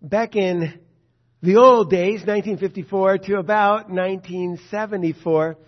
Back in the old days, 1954 to about 1974,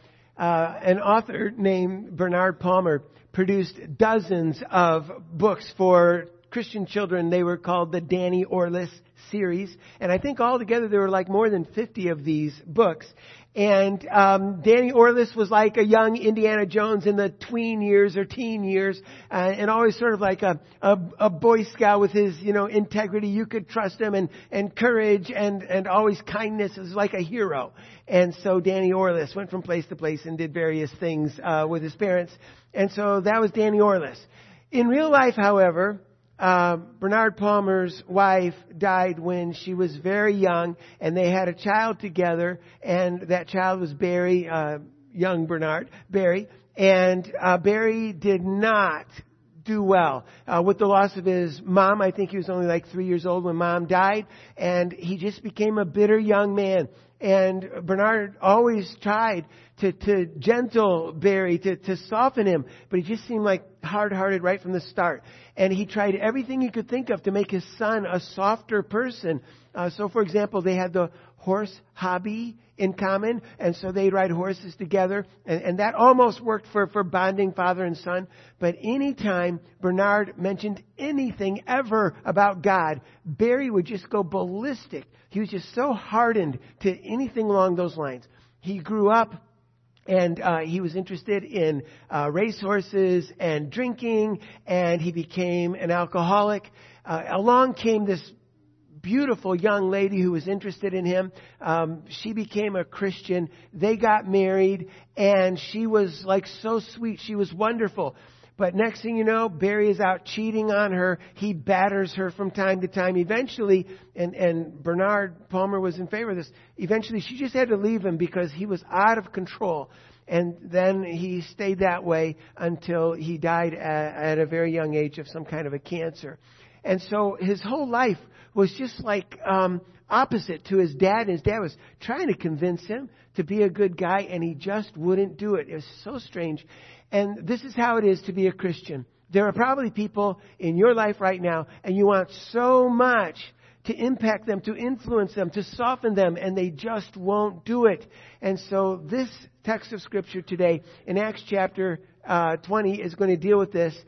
an author named Bernard Palmer produced dozens of books for Christian children. They were called the Danny Orless series. And I think altogether there were like more than 50 of these books. And Danny Orless was like a young Indiana Jones in the tween years or teen years, and always sort of like a Boy Scout with his, integrity. You could trust him, and courage, and always kindness. Is like a hero. And so Danny Orless went from place to place and did various things with his parents. And so that was Danny Orless. In real life, however, Bernard Palmer's wife died when she was very young, and they had a child together, and that child was Barry, young Bernard, Barry, and Barry did not do well with the loss of his mom. I think he was only like 3 years old when mom died, and he just became a bitter young man. And Bernard always tried to gentle Barry, to soften him, but he just seemed like hard-hearted right from the start. And he tried everything he could think of to make his son a softer person. So, for example, they had the horse hobby in common, and so they'd ride horses together, and that almost worked for bonding father and son. But anytime Bernard mentioned anything ever about God, Barry would just go ballistic. He was just so hardened to anything along those lines. He grew up, and he was interested in racehorses and drinking, and he became an alcoholic. Along came this beautiful young lady who was interested in him. She became a Christian. They got married, and she was like so sweet. She was wonderful. But next thing you know, Barry is out cheating on her. He batters her from time to time. Eventually, and Bernard Palmer was in favor of this, eventually she just had to leave him because he was out of control. And then he stayed that way until he died at a very young age of some kind of a cancer. And so his whole life was just like opposite to his dad. And his dad was trying to convince him to be a good guy, and he just wouldn't do it. It was so strange. And this is how it is to be a Christian. There are probably people in your life right now, and you want so much to impact them, to influence them, to soften them, and they just won't do it. And so this text of Scripture today in Acts chapter 20 is going to deal with this,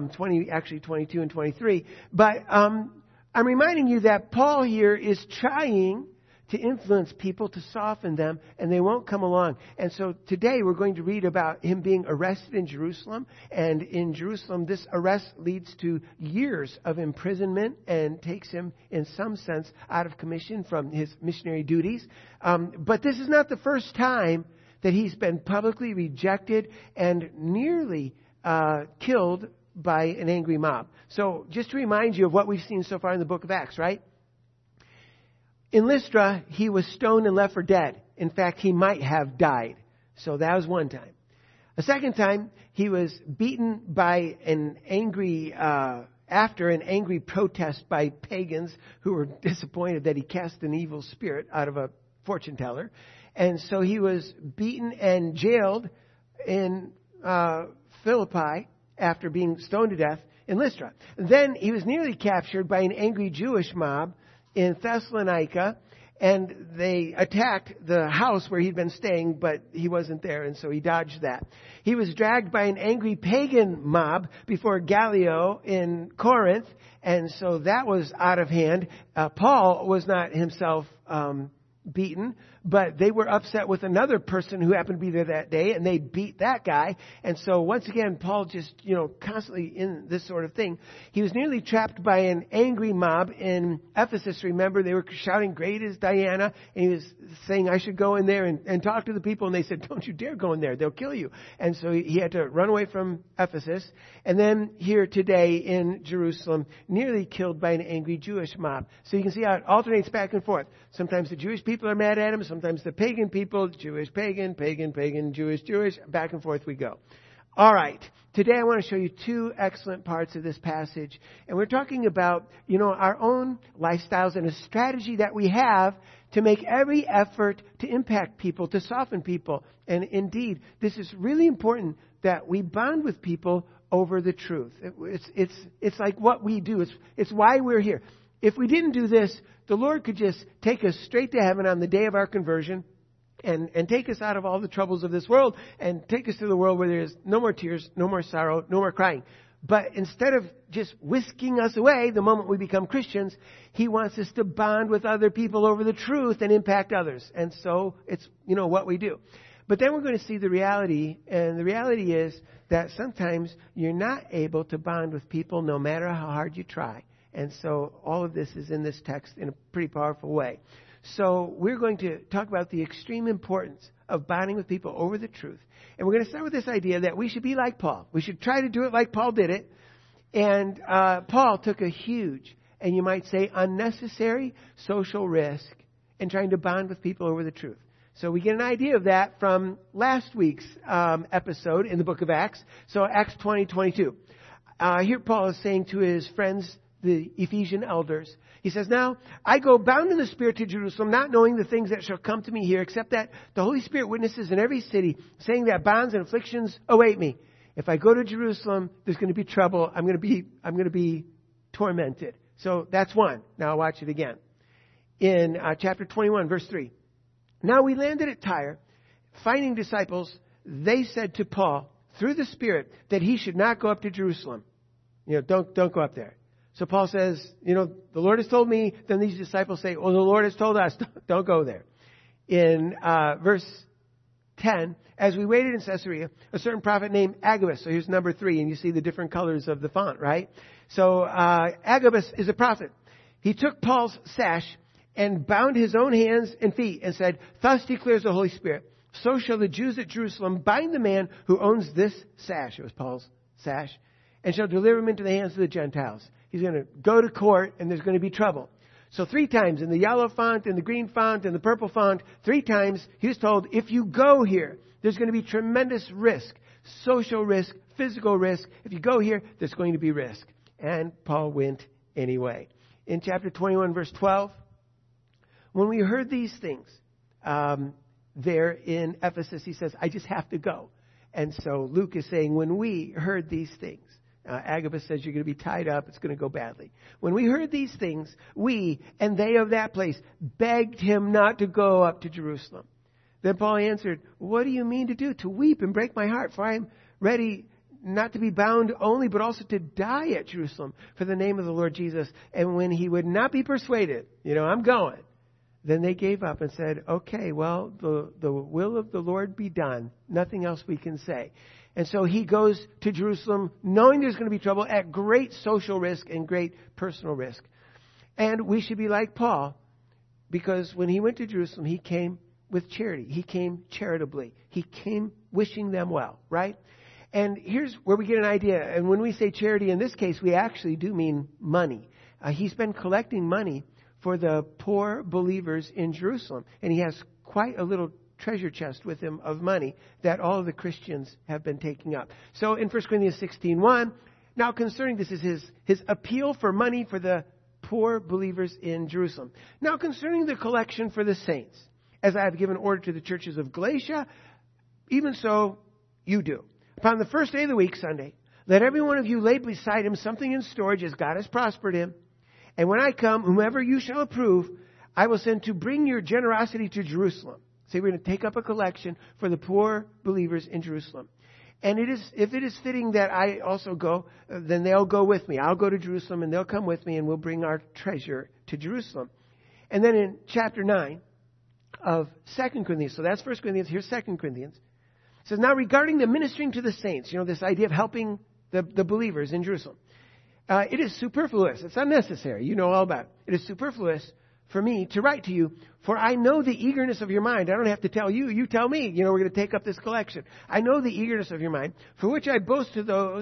22 and 23. But I'm reminding you that Paul here is trying to influence people, to soften them, and they won't come along. And so today we're going to read about him being arrested in Jerusalem. And in Jerusalem, this arrest leads to years of imprisonment and takes him, in some sense, out of commission from his missionary duties. But this is not the first time that he's been publicly rejected and nearly killed by an angry mob. So just to remind you of what we've seen so far in the book of Acts, right? In Lystra, he was stoned and left for dead. In fact, he might have died. So that was one time. A second time, he was beaten by after an angry protest by pagans who were disappointed that he cast an evil spirit out of a fortune teller. And so he was beaten and jailed in Philippi after being stoned to death in Lystra. Then he was nearly captured by an angry Jewish mob in Thessalonica, and they attacked the house where he'd been staying, but he wasn't there, and so he dodged that. He was dragged by an angry pagan mob before Gallio in Corinth, and so that was out of hand. Paul was not himself beaten, but they were upset with another person who happened to be there that day, and they beat that guy. And so once again, Paul just, constantly in this sort of thing. He was nearly trapped by an angry mob in Ephesus. Remember, they were shouting, "Great is Diana," and he was saying, "I should go in there and talk to the people." And they said, "Don't you dare go in there. They'll kill you." And so he had to run away from Ephesus. And then here today in Jerusalem, nearly killed by an angry Jewish mob. So you can see how it alternates back and forth. Sometimes the Jewish people are mad at him. Sometimes the pagan people, Jewish, pagan, pagan, pagan, Jewish, Jewish. Back and forth we go. All right. Today I want to show you two excellent parts of this passage. And we're talking about, our own lifestyles and a strategy that we have to make every effort to impact people, to soften people. And indeed, this is really important that we bond with people over the truth. It's like what we do. It's why we're here. If we didn't do this, the Lord could just take us straight to heaven on the day of our conversion and take us out of all the troubles of this world and take us to the world where there's no more tears, no more sorrow, no more crying. But instead of just whisking us away the moment we become Christians, He wants us to bond with other people over the truth and impact others. And so it's, what we do. But then we're going to see the reality, and the reality is that sometimes you're not able to bond with people no matter how hard you try. And so all of this is in this text in a pretty powerful way. So we're going to talk about the extreme importance of bonding with people over the truth. And we're going to start with this idea that we should be like Paul. We should try to do it like Paul did it. And Paul took a huge, and you might say unnecessary, social risk in trying to bond with people over the truth. So we get an idea of that from last week's episode in the book of Acts. So Acts 20:22. Here Paul is saying to his friends, the Ephesian elders, he says, "Now I go bound in the Spirit to Jerusalem, not knowing the things that shall come to me here, except that the Holy Spirit witnesses in every city, saying that bonds and afflictions await me. If I go to Jerusalem, there's going to be trouble. I'm going to be tormented." So that's one. Now watch it again. In chapter 21, verse 3. "Now we landed at Tyre. Finding disciples, they said to Paul, through the Spirit, that he should not go up to Jerusalem." Don't go up there. So Paul says, the Lord has told me. Then these disciples say, well, the Lord has told us, don't go there. In verse 10, "As we waited in Caesarea, a certain prophet named Agabus," so here's number 3, and you see the different colors of the font, right? So Agabus is a prophet. "He took Paul's sash and bound his own hands and feet and said, 'Thus declares the Holy Spirit, so shall the Jews at Jerusalem bind the man who owns this sash,'" it was Paul's sash, "'and shall deliver him into the hands of the Gentiles.'" He's going to go to court and there's going to be trouble. So 3 times in the yellow font, in the green font, in the purple font, 3 times he was told, if you go here, there's going to be tremendous risk, social risk, physical risk. If you go here, there's going to be risk. And Paul went anyway. In chapter 21, verse 12, when we heard these things, there in Ephesus, he says, "I just have to go." And so Luke is saying, when we heard these things, Agabus says you're going to be tied up. It's going to go badly. "When we heard these things, we and they of that place begged him not to go up to Jerusalem. Then Paul answered, 'What do you mean to do? To weep and break my heart, for I am ready not to be bound only, but also to die at Jerusalem for the name of the Lord Jesus.' And when he would not be persuaded, I'm going. Then they gave up and said, 'Okay, well, the will of the Lord be done. Nothing else we can say.' And so he goes to Jerusalem knowing there's going to be trouble at great social risk and great personal risk. And we should be like Paul, because when he went to Jerusalem, he came with charity. He came charitably. He came wishing them well, right? And here's where we get an idea. And when we say charity in this case, we actually do mean money. He's been collecting money for the poor believers in Jerusalem. And he has quite a little treasure chest with him of money that all of the Christians have been taking up. So in 1 Corinthians 16:1, now concerning this is his appeal for money for the poor believers in Jerusalem. "Now concerning the collection for the saints, as I have given order to the churches of Galatia, even so you do. Upon the first day of the week, Sunday, let every one of you lay beside him something in storage as God has prospered him. And when I come, whomever you shall approve, I will send to bring your generosity to Jerusalem." So we're going to take up a collection for the poor believers in Jerusalem. "And if it is fitting that I also go, then they'll go with me. I'll go to Jerusalem and they'll come with me and we'll bring our treasure to Jerusalem." And then in chapter 9 of 2 Corinthians, so that's 1 Corinthians, here's 2 Corinthians. It says, "Now regarding the ministering to the saints," this idea of helping the believers in Jerusalem. "It is superfluous." It's unnecessary. You know all about it. "It is superfluous for me to write to you, for I know the eagerness of your mind." I don't have to tell you. You tell me. We're going to take up this collection. "I know the eagerness of your mind, for which I boast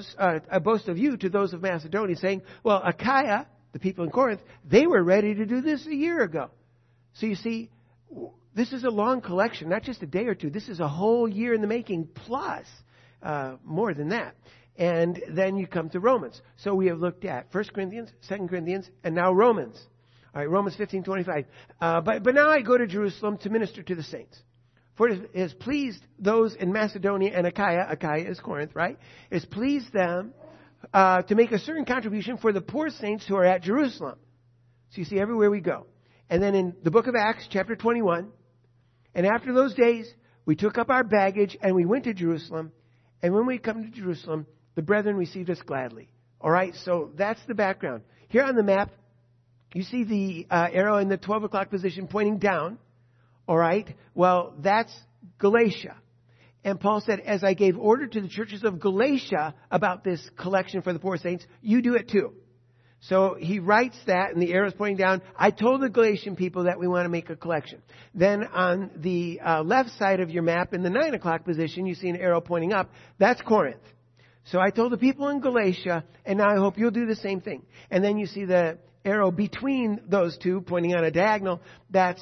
of you to those of Macedonia, saying, well, Achaia," the people in Corinth, "they were ready to do this a year ago." So you see, this is a long collection, not just a day or two. This is a whole year in the making, plus more than that. And then you come to Romans. So we have looked at 1 Corinthians, 2 Corinthians, and now Romans. All right, Romans 15:25. But now I go to Jerusalem to minister to the saints. For it has pleased those in Macedonia and Achaia. Achaia is Corinth, right? It has pleased them to make a certain contribution for the poor saints who are at Jerusalem. So you see, everywhere we go. And then in the book of Acts, chapter 21, and after those days, we took up our baggage and we went to Jerusalem. And when we come to Jerusalem, the brethren received us gladly. All right, so that's the background. Here on the map, you see the arrow in the 12 o'clock position pointing down. All right, well, that's Galatia. And Paul said, as I gave order to the churches of Galatia about this collection for the poor saints, you do it too. So he writes that, and the arrow is pointing down. I told the Galatian people that we want to make a collection. Then on the left side of your map, in the 9 o'clock position, you see an arrow pointing up. That's Corinth. So I told the people in Galatia, and now I hope you'll do the same thing. And then you see the arrow between those two, pointing on a diagonal. That's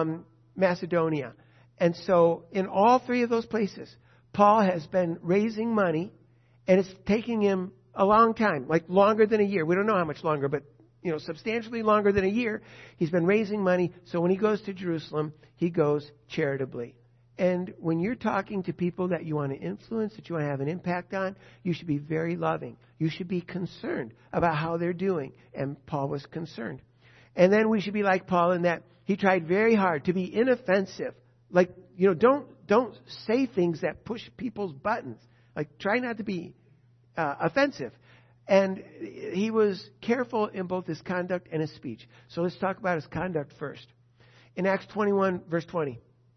Macedonia. And so in all three of those places, Paul has been raising money, and it's taking him a long time, like longer than a year. We don't know how much longer, but substantially longer than a year. He's been raising money. So when he goes to Jerusalem, he goes charitably. And when you're talking to people that you want to influence, that you want to have an impact on, you should be very loving. You should be concerned about how they're doing. And Paul was concerned. And then we should be like Paul in that he tried very hard to be inoffensive. Like, don't say things that push people's buttons. Like, try not to be offensive. And he was careful in both his conduct and his speech. So let's talk about his conduct first. In Acts 21, verse 20.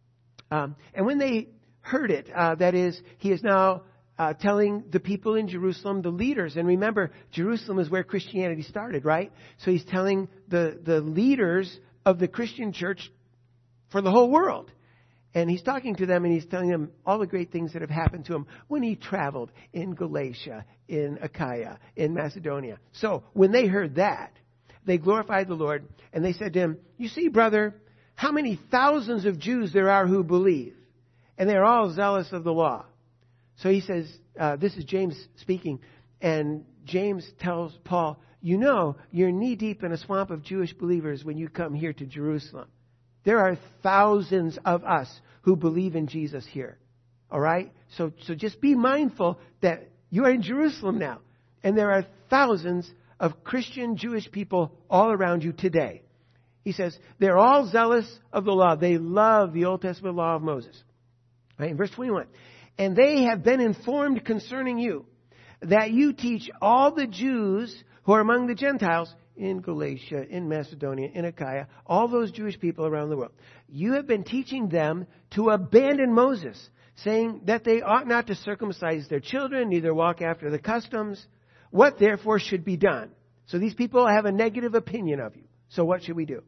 And when they heard it, that is, he is now telling the people in Jerusalem, the leaders, and remember, Jerusalem is where Christianity started, right? So he's telling the leaders of the Christian church for the whole world. And he's talking to them and he's telling them all the great things that have happened to him when he traveled in Galatia, in Achaia, in Macedonia. So when they heard that, they glorified the Lord and they said to him, you see, brother, how many thousands of Jews there are who believe, and they're all zealous of the law. So he says, this is James speaking, and James tells Paul, you're knee deep in a swamp of Jewish believers when you come here to Jerusalem. There are thousands of us who believe in Jesus here. All right? So just be mindful that you are in Jerusalem now. And there are thousands of Christian Jewish people all around you today. He says, they're all zealous of the law. They love the Old Testament law of Moses. Right? In verse 21. And they have been informed concerning you that you teach all the Jews who are among the Gentiles in Galatia, in Macedonia, in Achaia, all those Jewish people around the world. You have been teaching them to abandon Moses, saying that they ought not to circumcise their children, neither walk after the customs. What therefore should be done? So these people have a negative opinion of you. So what should we do?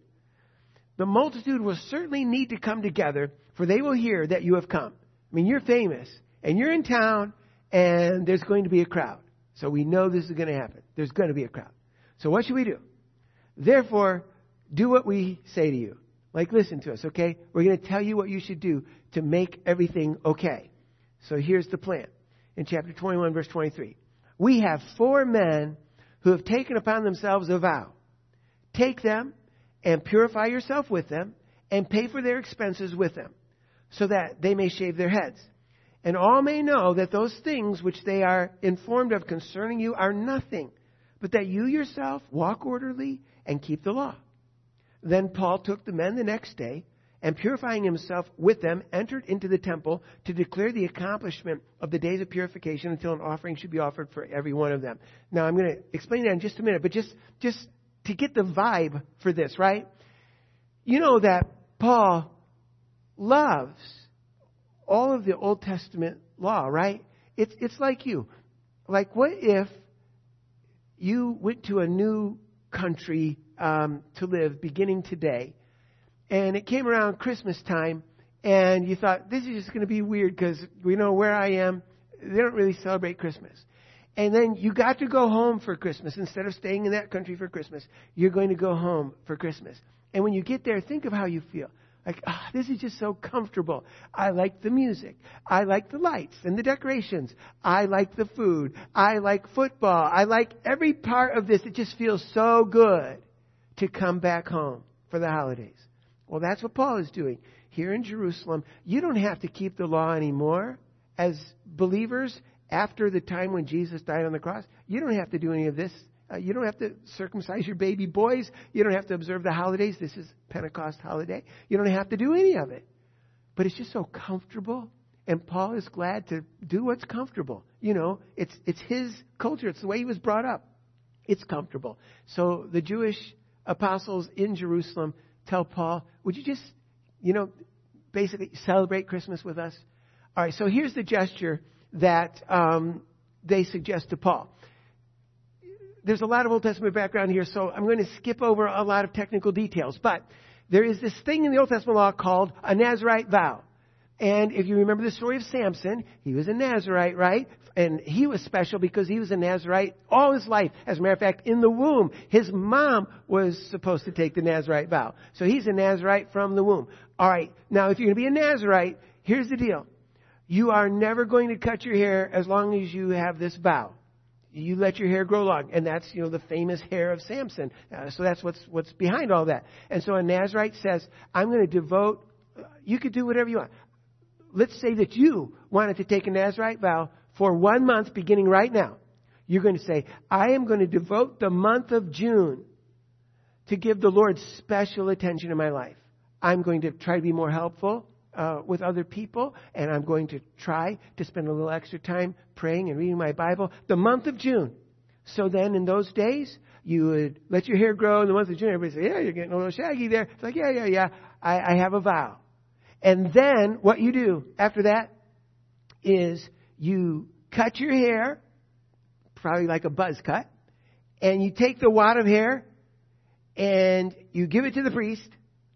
The multitude will certainly need to come together, for they will hear that you have come. I mean, you're famous, and you're in town, and there's going to be a crowd. So we know this is going to happen. There's going to be a crowd. So what should we do? Therefore, do what we say to you. Like, listen to us, okay? We're going to tell you what you should do to make everything okay. So here's the plan. In chapter 21, verse 23. We have 4 men who have taken upon themselves a vow. Take them and purify yourself with them and pay for their expenses with them, so that they may shave their heads. And all may know that those things which they are informed of concerning you are nothing, but that you yourself walk orderly and keep the law. Then Paul took the men the next day, and purifying himself with them, entered into the temple to declare the accomplishment of the days of purification until an offering should be offered for every one of them. Now, I'm going to explain that in just a minute, but just to get the vibe for this, right? You know that Paul loves all of the Old Testament law, right? It's like you. Like, what if you went to a new country to live beginning today, and it came around Christmas time, and you thought, this is just going to be weird because we know where I am. They don't really celebrate Christmas. And then you got to go home for Christmas. Instead of staying in that country for Christmas, you're going to go home for Christmas. And when you get there, think of how you feel. Like, this is just so comfortable. I like the music. I like the lights and the decorations. I like the food. I like football. I like every part of this. It just feels so good to come back home for the holidays. Well, that's what Paul is doing here in Jerusalem. You don't have to keep the law anymore as believers after the time when Jesus died on the cross. You don't have to do any of this You don't have to circumcise your baby boys. You don't have to observe the holidays. This is Pentecost holiday. You don't have to do any of it. But it's just so comfortable. And Paul is glad to do what's comfortable. It's his culture. It's the way he was brought up. It's comfortable. So the Jewish apostles in Jerusalem tell Paul, would you just, basically celebrate Christmas with us? All right, so here's the gesture that they suggest to Paul. There's a lot of Old Testament background here, so I'm going to skip over a lot of technical details. But there is this thing in the Old Testament law called a Nazirite vow. And if you remember the story of Samson, he was a Nazirite, right? And he was special because he was a Nazirite all his life. As a matter of fact, in the womb, his mom was supposed to take the Nazirite vow. So he's a Nazirite from the womb. All right. Now, if you're going to be a Nazirite, here's the deal. You are never going to cut your hair as long as you have this vow. You let your hair grow long. And that's, the famous hair of Samson. So that's what's behind all that. And so a Nazirite says, I'm going to devote, you could do whatever you want. Let's say that you wanted to take a Nazirite vow for 1 month beginning right now. You're going to say, I am going to devote the month of June to give the Lord special attention in my life. I'm going to try to be more helpful with other people, and I'm going to try to spend a little extra time praying and reading my Bible the month of June. So then in those days, you would let your hair grow in the month of June. Everybody say, yeah, you're getting a little shaggy there. It's like, yeah. I have a vow. And then what you do after that is you cut your hair, probably like a buzz cut, and you take the wad of hair and you give it to the priest,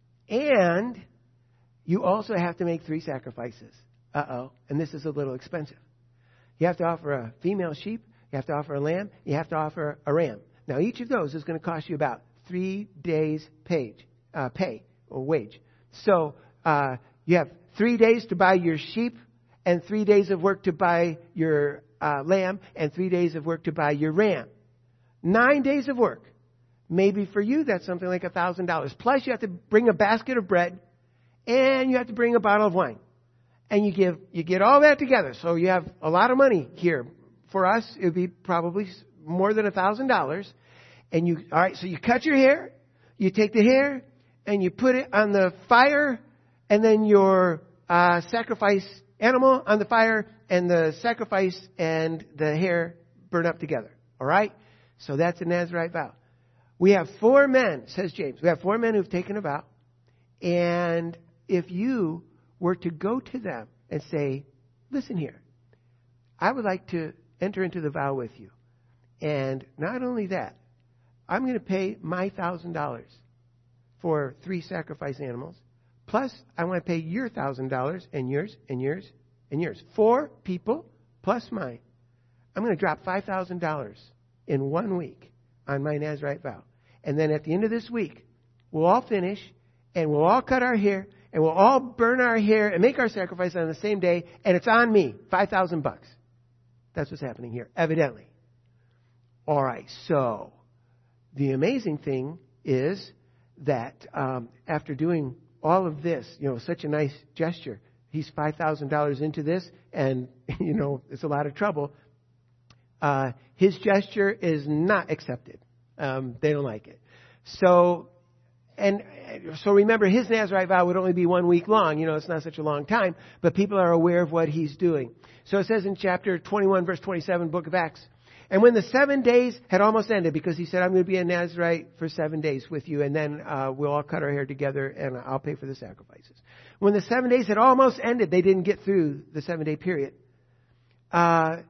and you also have to make 3 sacrifices. And this is a little expensive. You have to offer a female sheep, you have to offer a lamb, you have to offer a ram. Now each of those is going to cost you about 3 days pay or wage. So you have 3 days to buy your sheep, and 3 days of work to buy your lamb, and 3 days of work to buy your ram. 9 days of work. Maybe for you, that's something like $1,000. Plus, you have to bring a basket of bread, and you have to bring a bottle of wine. And you get all that together. So you have a lot of money here. For us, it would be probably more than $1,000. All right, so you cut your hair, you take the hair, and you put it on the fire, and then your sacrifice animal on the fire, and the sacrifice and the hair burn up together. All right? So that's a Nazirite vow. We have 4 men, says James. We have 4 men who've taken a vow. And if you were to go to them and say, listen here, I would like to enter into the vow with you. And not only that, I'm going to pay my $1,000 for 3 sacrifice animals. Plus, I want to pay your $1,000 and yours and yours and yours. 4 people plus mine. I'm going to drop $5,000 in 1 week on my Nazirite vow. And then at the end of this week, we'll all finish, and we'll all cut our hair, and we'll all burn our hair and make our sacrifice on the same day, and it's on me, $5,000. That's what's happening here, evidently. All right, so the amazing thing is that after doing all of this, such a nice gesture, he's $5,000 into this, and, it's a lot of trouble. His gesture is not accepted. They don't like it. So remember, his Nazirite vow would only be 1 week long. It's not such a long time, but people are aware of what he's doing. So it says in chapter 21, verse 27, book of Acts, and when the 7 days had almost ended, because he said, I'm going to be a Nazirite for 7 days with you, and then we'll all cut our hair together, and I'll pay for the sacrifices. When the 7 days had almost ended, they didn't get through the 7-day period. The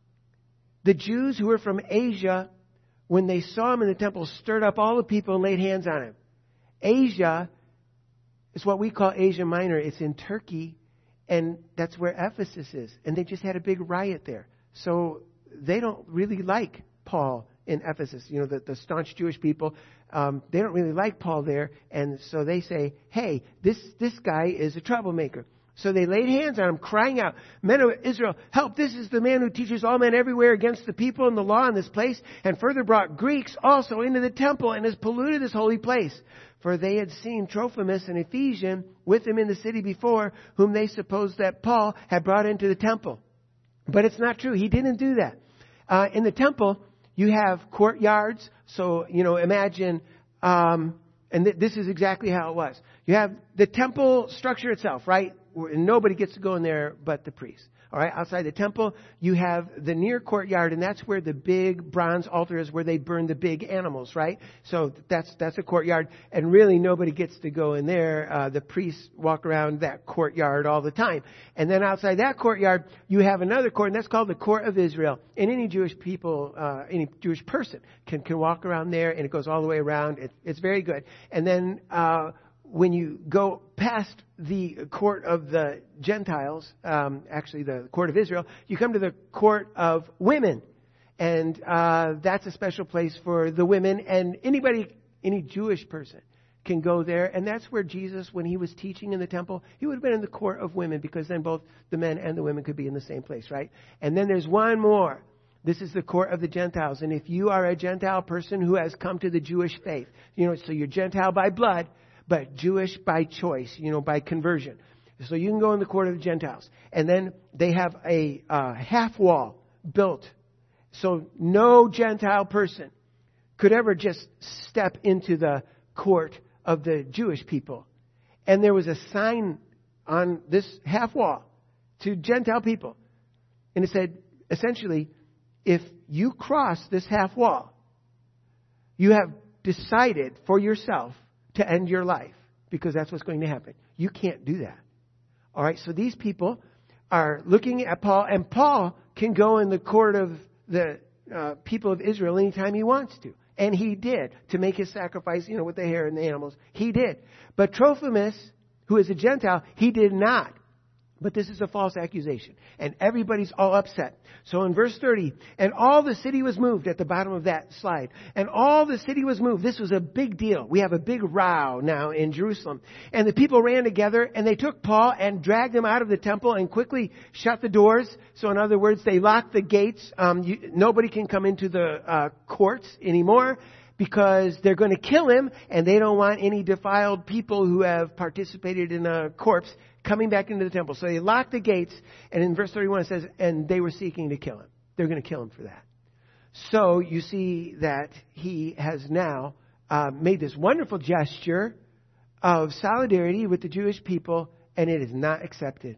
Jews who were from Asia, when they saw him in the temple, stirred up all the people and laid hands on him. Asia is what we call Asia Minor. It's in Turkey, and that's where Ephesus is. And they just had a big riot there. So they don't really like Paul in Ephesus. The staunch Jewish people, they don't really like Paul there. And so they say, hey, this guy is a troublemaker. So they laid hands on him, crying out, men of Israel, help, this is the man who teaches all men everywhere against the people and the law in this place, and further brought Greeks also into the temple and has polluted this holy place. For they had seen Trophimus, an Ephesian, with him in the city before, whom they supposed that Paul had brought into the temple. But it's not true. He didn't do that. In the temple, You have courtyards. So, imagine, this is exactly how it was. You have the temple structure itself, right? Nobody gets to go in there but the priest. All right, outside the temple, you have the near courtyard, and that's where the big bronze altar is, where they burn the big animals, right? So that's a courtyard, and really nobody gets to go in there. The priests walk around that courtyard all the time. And then outside that courtyard, you have another court, and that's called the Court of Israel. And any Jewish people, any Jewish person can walk around there, and it goes all the way around. It's very good. And then when you go past the court of the Gentiles, actually the court of Israel, you come to the court of women. And that's a special place for the women. And any Jewish person can go there. And that's where Jesus, when he was teaching in the temple, he would have been in the court of women, because then both the men and the women could be in the same place, right? And then there's one more. This is the court of the Gentiles. And if you are a Gentile person who has come to the Jewish faith, so you're Gentile by blood, but Jewish by choice, by conversion. So you can go in the court of the Gentiles. And then they have a half wall built. So no Gentile person could ever just step into the court of the Jewish people. And there was a sign on this half wall to Gentile people. And it said, essentially, if you cross this half wall, you have decided for yourself to end your life, because that's what's going to happen. You can't do that. All right, so these people are looking at Paul, and Paul can go in the court of the people of Israel anytime he wants to. And he did, to make his sacrifice, with the hair and the animals. He did. But Trophimus, who is a Gentile, he did not. But this is a false accusation. And everybody's all upset. So in verse 30, and all the city was moved, at the bottom of that slide. And all the city was moved. This was a big deal. We have a big row now in Jerusalem. And the people ran together, and they took Paul and dragged him out of the temple and quickly shut the doors. So in other words, they locked the gates. Nobody can come into the courts anymore, because they're going to kill him, and they don't want any defiled people who have participated in a corpse coming back into the temple. So they locked the gates, and in verse 31 it says, and they were seeking to kill him. They're going to kill him for that. So you see that he has now made this wonderful gesture of solidarity with the Jewish people, and it is not accepted.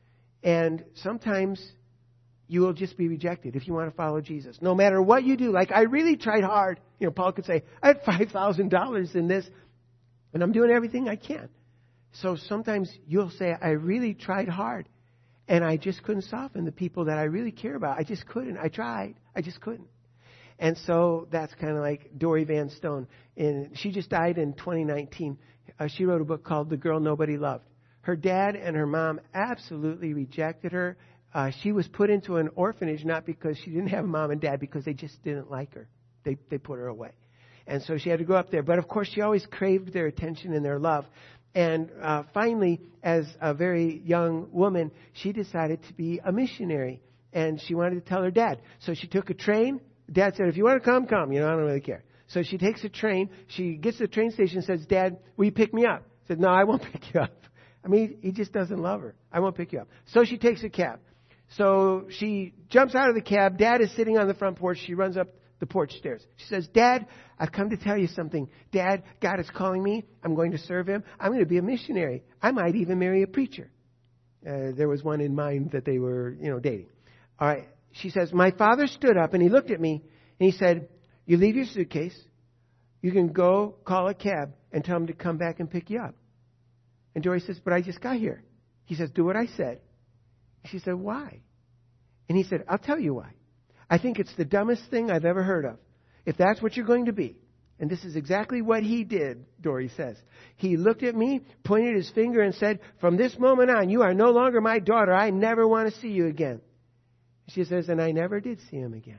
And sometimes you will just be rejected if you want to follow Jesus. No matter what you do. Like, I really tried hard. Paul could say, I had $5,000 in this, and I'm doing everything I can. So sometimes you'll say, I really tried hard, and I just couldn't soften the people that I really care about. I just couldn't. I tried. I just couldn't. And so that's kind of like Dory Van Stone. And she just died in 2019. She wrote a book called The Girl Nobody Loved. Her dad and her mom absolutely rejected her. She was put into an orphanage, not because she didn't have a mom and dad, because they just didn't like her. They put her away. And so she had to go up there. But of course, she always craved their attention and their love. And finally, as a very young woman, she decided to be a missionary. And she wanted to tell her dad. So she took a train. Dad said, if you want to come, come. I don't really care. So she takes a train. She gets to the train station and says, Dad, will you pick me up? He said, no, I won't pick you up. He just doesn't love her. I won't pick you up. So she takes a cab. So she jumps out of the cab. Dad is sitting on the front porch. She runs up the porch stairs. She says, Dad, I've come to tell you something. Dad, God is calling me. I'm going to serve Him. I'm going to be a missionary. I might even marry a preacher. There was one in mind that they were, dating. All right. She says, my father stood up and he looked at me and he said, you leave your suitcase. You can go call a cab and tell him to come back and pick you up. And Dory says, but I just got here. He says, do what I said. She said, why? And he said, I'll tell you why. I think it's the dumbest thing I've ever heard of. If that's what you're going to be. And this is exactly what he did, Dory says. He looked at me, pointed his finger and said, from this moment on, you are no longer my daughter. I never want to see you again. She says, and I never did see him again.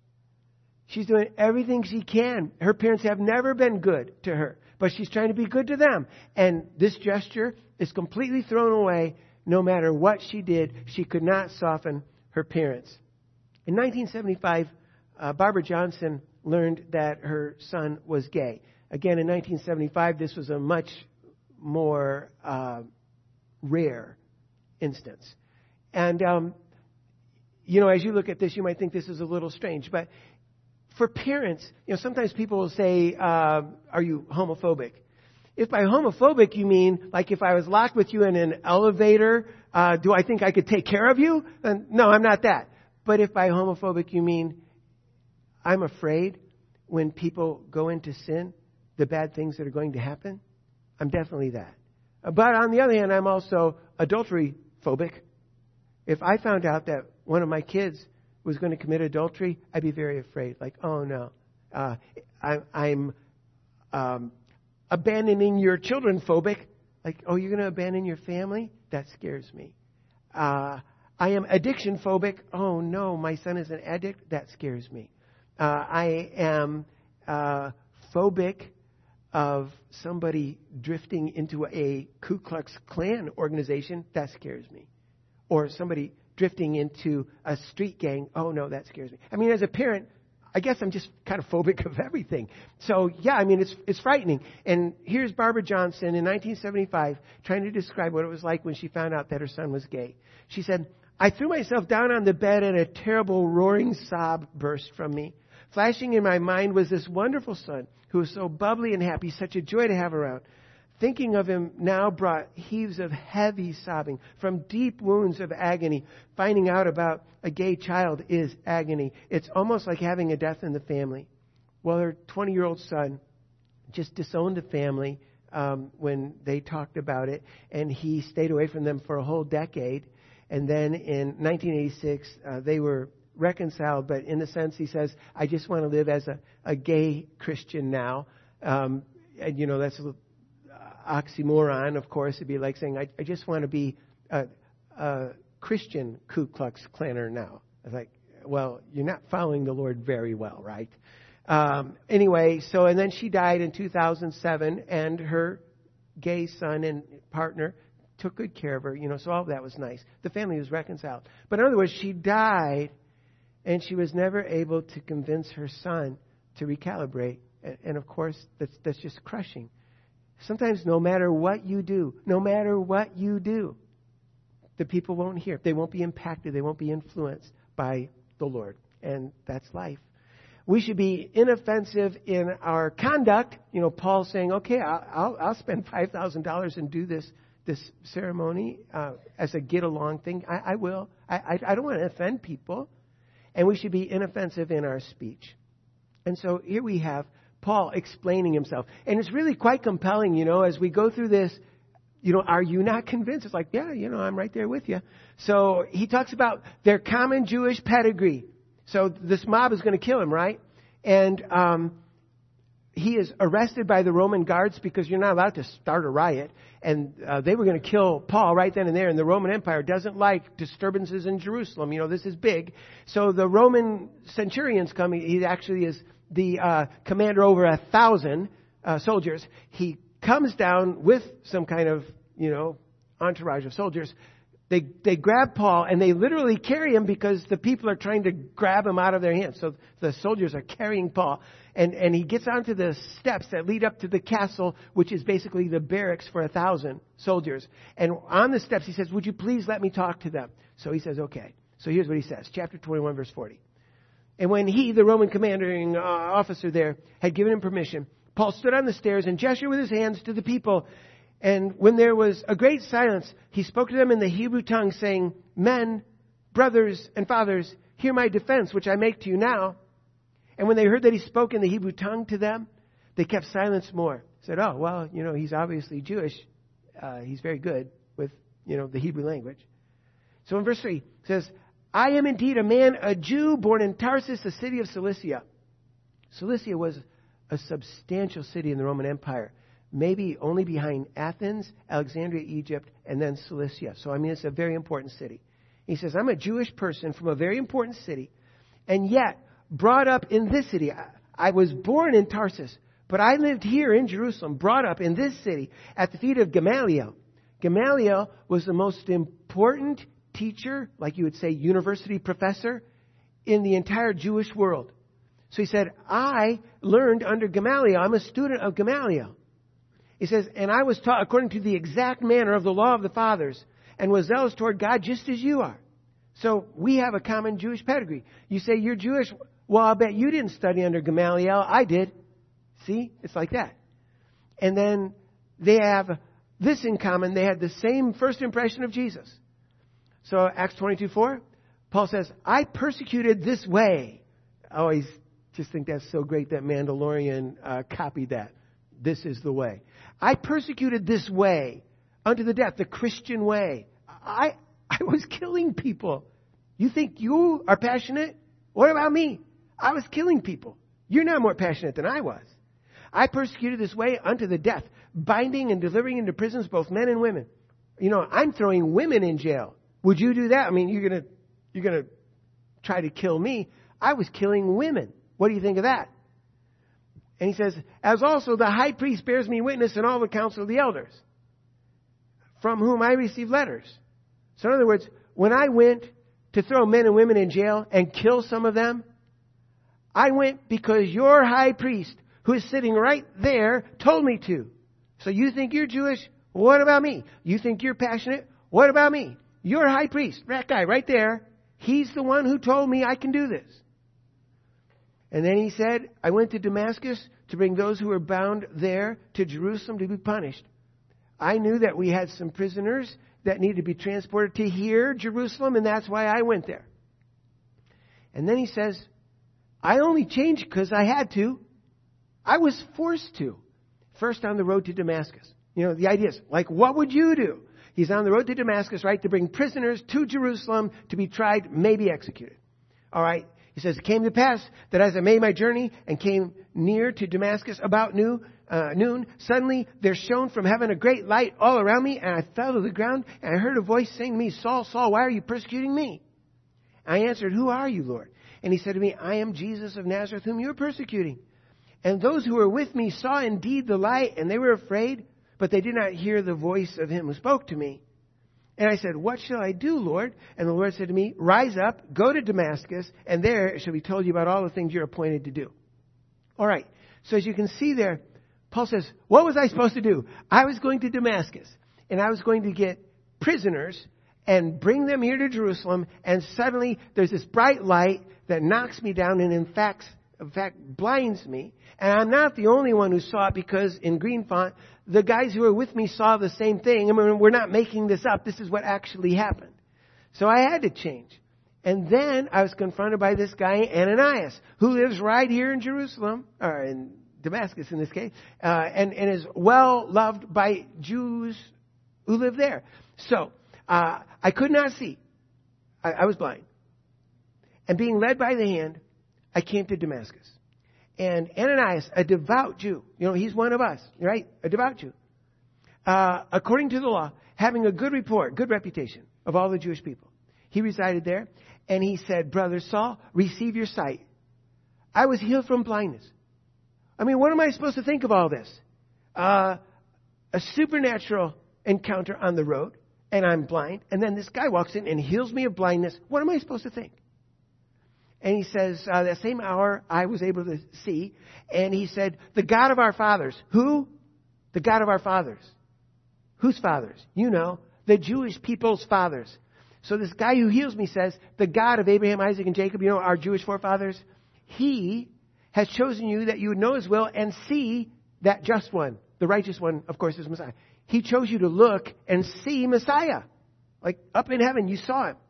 She's doing everything she can. Her parents have never been good to her, but she's trying to be good to them. And this gesture is completely thrown away. No matter what she did, she could not soften her parents. In 1975, Barbara Johnson learned that her son was gay. Again, in 1975, this was a much more rare instance. And, as you look at this, you might think this is a little strange. But for parents, sometimes people will say, are you homophobic? If by homophobic you mean, like if I was locked with you in an elevator, do I think I could take care of you? No, I'm not that. But if by homophobic you mean, I'm afraid when people go into sin, the bad things that are going to happen, I'm definitely that. But on the other hand, I'm also adultery phobic. If I found out that one of my kids was going to commit adultery, I'd be very afraid. Like, oh no, I'm abandoning your children phobic. Like, oh, you're going to abandon your family? That scares me. I am addiction phobic. Oh no, my son is an addict. That scares me. I am phobic of somebody drifting into a Ku Klux Klan organization. That scares me. Or somebody drifting into a street gang. Oh no, that scares me. I mean, as a parent, I guess I'm just kind of phobic of everything. So yeah, I mean, it's frightening. And here's Barbara Johnson in 1975 trying to describe what it was like when she found out that her son was gay. She said, I threw myself down on the bed and a terrible roaring sob burst from me. Flashing in my mind was this wonderful son who was so bubbly and happy, such a joy to have around. Thinking of him now brought heaves of heavy sobbing from deep wounds of agony. Finding out about a gay child is agony. It's almost like having a death in the family. Well, her 20-year-old son just disowned the family when they talked about it, and he stayed away from them for a whole decade. And then in 1986, they were reconciled, but in a sense, he says, I just want to live as a gay Christian now. And, that's a oxymoron, of course. It'd be like saying, I just want to be a Christian Ku Klux Klaner now. I was like, well, you're not following the Lord very well, right? Anyway, and then she died in 2007, and her gay son and partner took good care of her, so all of that was nice. The family was reconciled. But in other words, she died, and she was never able to convince her son to recalibrate. And of course, that's just crushing. Sometimes no matter what you do, the people won't hear. They won't be impacted. They won't be influenced by the Lord. And that's life. We should be inoffensive in our conduct. Paul's saying, okay, I'll spend $5,000 and do this ceremony as a get-along thing. I will. I don't want to offend people. And we should be inoffensive in our speech. And so here we have Paul explaining himself. And it's really quite compelling, as we go through this, are you not convinced? It's like, yeah, I'm right there with you. So he talks about their common Jewish pedigree. So this mob is going to kill him, right? And he is arrested by the Roman guards because you're not allowed to start a riot. And they were going to kill Paul right then and there. And the Roman Empire doesn't like disturbances in Jerusalem. This is big. So the Roman centurions come. He actually is the commander over 1,000 soldiers. He comes down with some kind of, entourage of soldiers. They grab Paul and they literally carry him because the people are trying to grab him out of their hands. So the soldiers are carrying Paul. And he gets onto the steps that lead up to the castle, which is basically the barracks for 1,000 soldiers. And on the steps, he says, would you please let me talk to them? So he says, okay. So here's what he says. Chapter 21, verse 40. And when he, the Roman commanding officer there, had given him permission, Paul stood on the stairs and gestured with his hands to the people. And when there was a great silence, he spoke to them in the Hebrew tongue, saying, men, brothers, and fathers, hear my defense, which I make to you now. And when they heard that he spoke in the Hebrew tongue to them, they kept silence more. Said, oh, well, he's obviously Jewish. He's very good with, the Hebrew language. So in verse 3, it says, I am indeed a Jew born in Tarsus, a city of Cilicia. Cilicia was a substantial city in the Roman Empire. Maybe only behind Athens, Alexandria, Egypt, and then Cilicia. So, it's a very important city. He says, I'm a Jewish person from a very important city, and yet brought up in this city. I was born in Tarsus, but I lived here in Jerusalem, brought up in this city at the feet of Gamaliel. Gamaliel was the most important teacher, like you would say university professor, in the entire Jewish world. So he said, I learned under Gamaliel. I'm a student of Gamaliel. He says, and I was taught according to the exact manner of the law of the fathers, and was zealous toward God just as you are. So we have a common Jewish pedigree. You say you're Jewish. Well, I'll bet you didn't study under Gamaliel. I did. See? It's like that. And then they have this in common. They had the same first impression of Jesus. So Acts 22:4, Paul says, I persecuted this way. I always just think that's so great that Mandalorian copied that. This is the way. I persecuted this way unto the death, the Christian way. I was killing people. You think you are passionate? What about me? I was killing people. You're not more passionate than I was. I persecuted this way unto the death, binding and delivering into prisons both men and women. You know, I'm throwing women in jail. Would you do that? I mean, you're gonna try to kill me. I was killing women. What do you think of that? And he says, as also the high priest bears me witness in all the council of the elders, from whom I received letters. So in other words, when I went to throw men and women in jail and kill some of them, I went because your high priest, who is sitting right there, told me to. So you think you're Jewish? What about me? You think you're passionate? What about me? Your high priest, that guy right there, he's the one who told me I can do this. And then he said, I went to Damascus to bring those who were bound there to Jerusalem to be punished. I knew that we had some prisoners that needed to be transported to here, Jerusalem, and that's why I went there. And then he says, I only changed because I had to. I was forced to. First on the road to Damascus. You know, the idea is, like, what would you do? He's on the road to Damascus, right, to bring prisoners to Jerusalem to be tried, maybe executed. All right. He says, it came to pass that as I made my journey and came near to Damascus about noon, suddenly there shone from heaven a great light all around me, and I fell to the ground, and I heard a voice saying to me, Saul, Saul, why are you persecuting me? I answered, who are you, Lord? And he said to me, I am Jesus of Nazareth, whom you are persecuting. And those who were with me saw indeed the light, and they were afraid, but they did not hear the voice of him who spoke to me. And I said, what shall I do, Lord? And the Lord said to me, rise up, go to Damascus, and there it shall be told you about all the things you're appointed to do. All right. So as you can see there, Paul says, what was I supposed to do? I was going to Damascus, and I was going to get prisoners and bring them here to Jerusalem, and suddenly there's this bright light that knocks me down and in fact blinds me. And I'm not the only one who saw it, because in green font, the guys who were with me saw the same thing. I mean, we're not making this up. This is what actually happened. So I had to change. And then I was confronted by this guy, Ananias, who lives right here in Jerusalem, or in Damascus in this case, and is well loved by Jews who live there. So I could not see. I was blind. And being led by the hand, I came to Damascus. And Ananias, a devout Jew, you know, he's one of us, right? A devout Jew. According to the law, having a good report, good reputation of all the Jewish people. He resided there, and he said, Brother Saul, receive your sight. I was healed from blindness. I mean, what am I supposed to think of all this? A supernatural encounter on the road, and I'm blind, and then this guy walks in and heals me of blindness. What am I supposed to think? And he says, that same hour I was able to see. And he said, the God of our fathers. Who? The God of our fathers. Whose fathers? You know, the Jewish people's fathers. So this guy who heals me says, the God of Abraham, Isaac, and Jacob, you know, our Jewish forefathers, he has chosen you that you would know his will and see that just one. The righteous one, of course, is Messiah. He chose you to look and see Messiah. Like up in heaven, you saw him.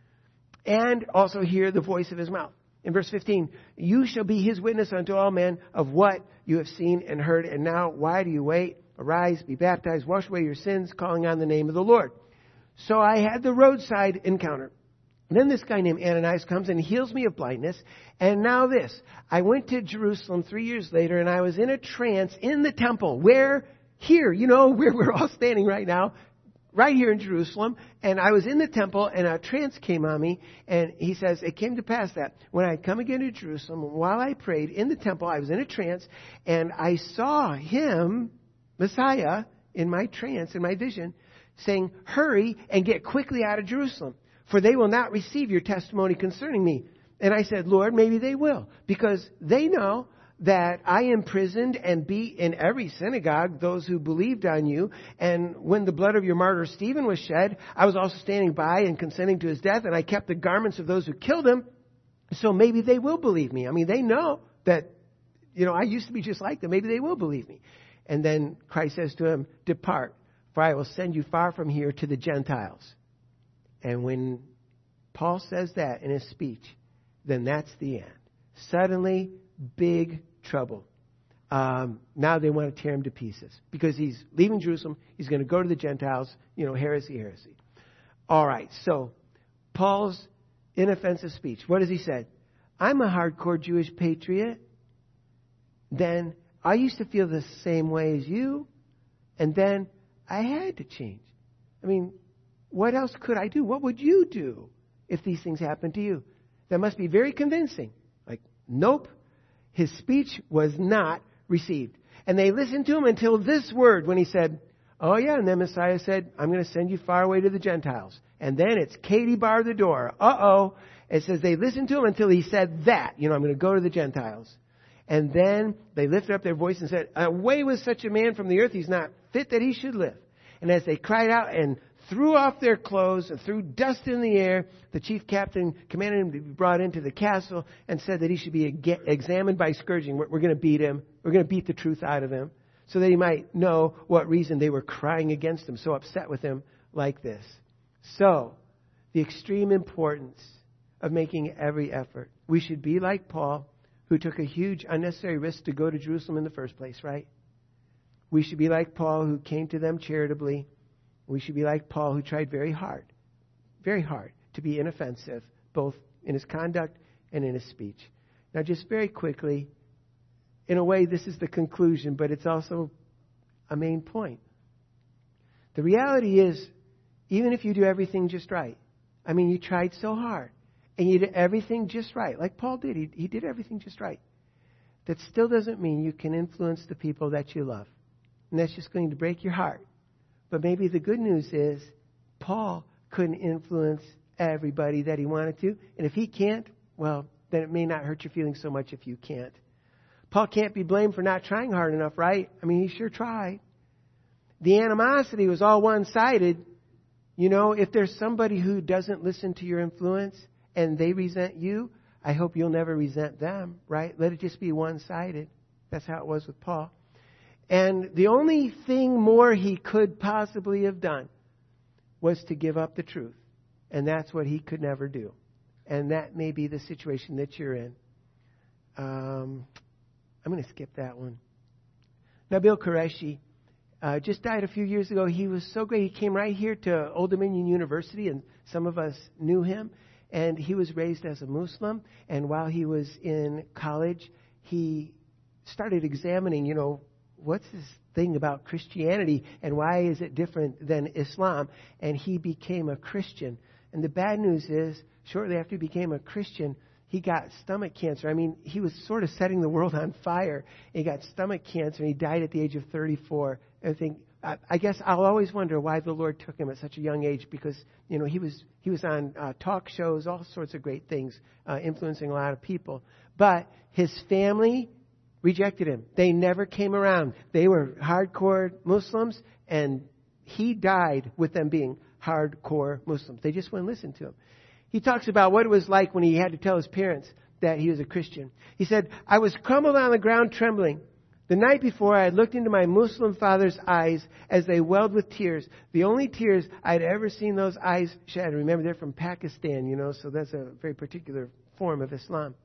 And also hear the voice of his mouth. In verse 15, you shall be his witness unto all men of what you have seen and heard. And now, why do you wait? Arise, be baptized, wash away your sins, calling on the name of the Lord. So I had the roadside encounter. And then this guy named Ananias comes and heals me of blindness. And now this, I went to Jerusalem 3 years later, and I was in a trance in the temple. Where? Here, you know, where we're all standing right now. Right here in Jerusalem, and I was in the temple, and a trance came on me, and he says, it came to pass that when I had come again to Jerusalem, while I prayed in the temple, I was in a trance, and I saw him, Messiah, in my trance, in my vision, saying, hurry and get quickly out of Jerusalem, for they will not receive your testimony concerning me. And I said, Lord, maybe they will, because they know that I imprisoned and beat in every synagogue those who believed on you. And when the blood of your martyr Stephen was shed, I was also standing by and consenting to his death, and I kept the garments of those who killed him. So maybe they will believe me. I mean, they know that, I used to be just like them. Maybe they will believe me. And then Christ says to him, depart, for I will send you far from here to the Gentiles. And when Paul says that in his speech, then that's the end. Suddenly, big trouble. Now they want to tear him to pieces because he's leaving Jerusalem. He's going to go to the Gentiles. Heresy. All right. So Paul's inoffensive speech. What does he say? I'm a hardcore Jewish patriot. Then I used to feel the same way as you. And then I had to change. I mean, what else could I do? What would you do if these things happened to you? That must be very convincing. Like, nope. His speech was not received. And they listened to him until this word when he said, oh yeah, and then Messiah said, I'm going to send you far away to the Gentiles. And then it's Katie bar the door. Uh-oh. It says they listened to him until he said that. I'm going to go to the Gentiles. And then they lifted up their voice and said, away with such a man from the earth. He's not fit that he should live. And as they cried out and threw off their clothes and threw dust in the air, the chief captain commanded him to be brought into the castle and said that he should be examined by scourging. We're going to beat him. We're going to beat the truth out of him so that he might know what reason they were crying against him, so upset with him like this. So, the extreme importance of making every effort. We should be like Paul, who took a huge unnecessary risk to go to Jerusalem in the first place, right? We should be like Paul, who came to them charitably. We should be like Paul, who tried very hard to be inoffensive, both in his conduct and in his speech. Now, just very quickly, in a way, this is the conclusion, but it's also a main point. The reality is, even if you do everything just right, I mean, you tried so hard, and you did everything just right, like Paul did. He did everything just right. That still doesn't mean you can influence the people that you love. And that's just going to break your heart. But maybe the good news is Paul couldn't influence everybody that he wanted to. And if he can't, well, then it may not hurt your feelings so much if you can't. Paul can't be blamed for not trying hard enough, right? I mean, he sure tried. The animosity was all one-sided. If there's somebody who doesn't listen to your influence and they resent you, I hope you'll never resent them, right? Let it just be one-sided. That's how it was with Paul. And the only thing more he could possibly have done was to give up the truth. And that's what he could never do. And that may be the situation that you're in. I'm going to skip that one. Nabil Qureshi just died a few years ago. He was so great. He came right here to Old Dominion University, and some of us knew him. And he was raised as a Muslim. And while he was in college, he started examining, what's this thing about Christianity and why is it different than Islam? And he became a Christian. And the bad news is, shortly after he became a Christian, he got stomach cancer. I mean, he was sort of setting the world on fire. He got stomach cancer and he died at the age of 34. I guess I'll always wonder why the Lord took him at such a young age because, he was on talk shows, all sorts of great things, influencing a lot of people. But his family rejected him. They never came around. They were hardcore Muslims, and he died with them being hardcore Muslims. They just wouldn't listen to him. He talks about what it was like when he had to tell his parents that he was a Christian. He said, I was crumbled on the ground trembling. The night before, I had looked into my Muslim father's eyes as they welled with tears. The only tears I'd ever seen those eyes shed. Remember, they're from Pakistan, so that's a very particular form of Islam.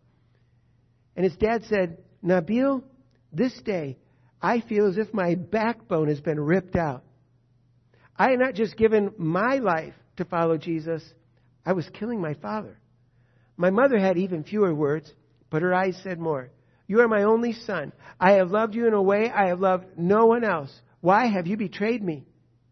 And his dad said, Nabil, this day, I feel as if my backbone has been ripped out. I had not just given my life to follow Jesus, I was killing my father. My mother had even fewer words, but her eyes said more. You are my only son. I have loved you in a way I have loved no one else. Why have you betrayed me?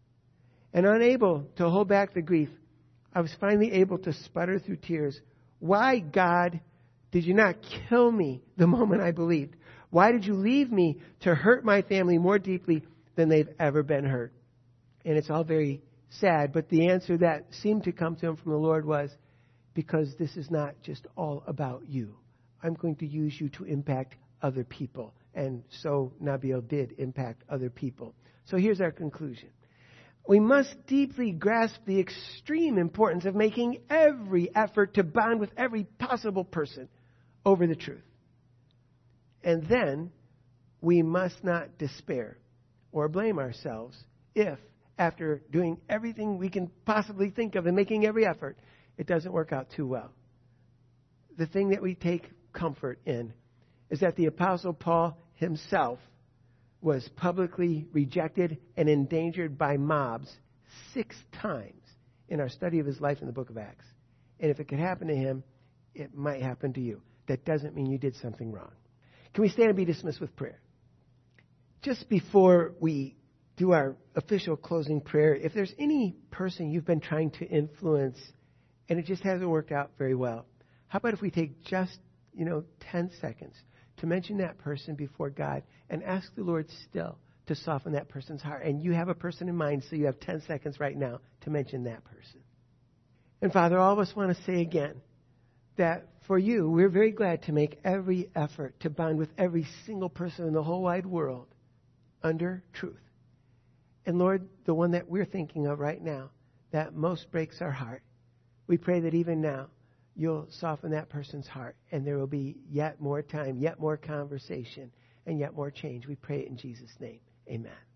And unable to hold back the grief, I was finally able to sputter through tears. Why, God, did you not kill me the moment I believed? Why did you leave me to hurt my family more deeply than they've ever been hurt? And it's all very sad, but the answer that seemed to come to him from the Lord was, because this is not just all about you. I'm going to use you to impact other people. And so Nabil did impact other people. So here's our conclusion. We must deeply grasp the extreme importance of making every effort to bond with every possible person over the truth. And then we must not despair or blame ourselves if, after doing everything we can possibly think of and making every effort, it doesn't work out too well. The thing that we take comfort in is that the Apostle Paul himself was publicly rejected and endangered by mobs 6 times in our study of his life in the book of Acts. And if it could happen to him, it might happen to you. That doesn't mean you did something wrong. Can we stand and be dismissed with prayer? Just before we do our official closing prayer, if there's any person you've been trying to influence and it just hasn't worked out very well, how about if we take just, 10 seconds to mention that person before God and ask the Lord still to soften that person's heart. And you have a person in mind, so you have 10 seconds right now to mention that person. And Father, all of us want to say again that for you, we're very glad to make every effort to bond with every single person in the whole wide world under truth. And Lord, the one that we're thinking of right now that most breaks our heart, we pray that even now you'll soften that person's heart and there will be yet more time, yet more conversation, and yet more change. We pray it in Jesus' name. Amen.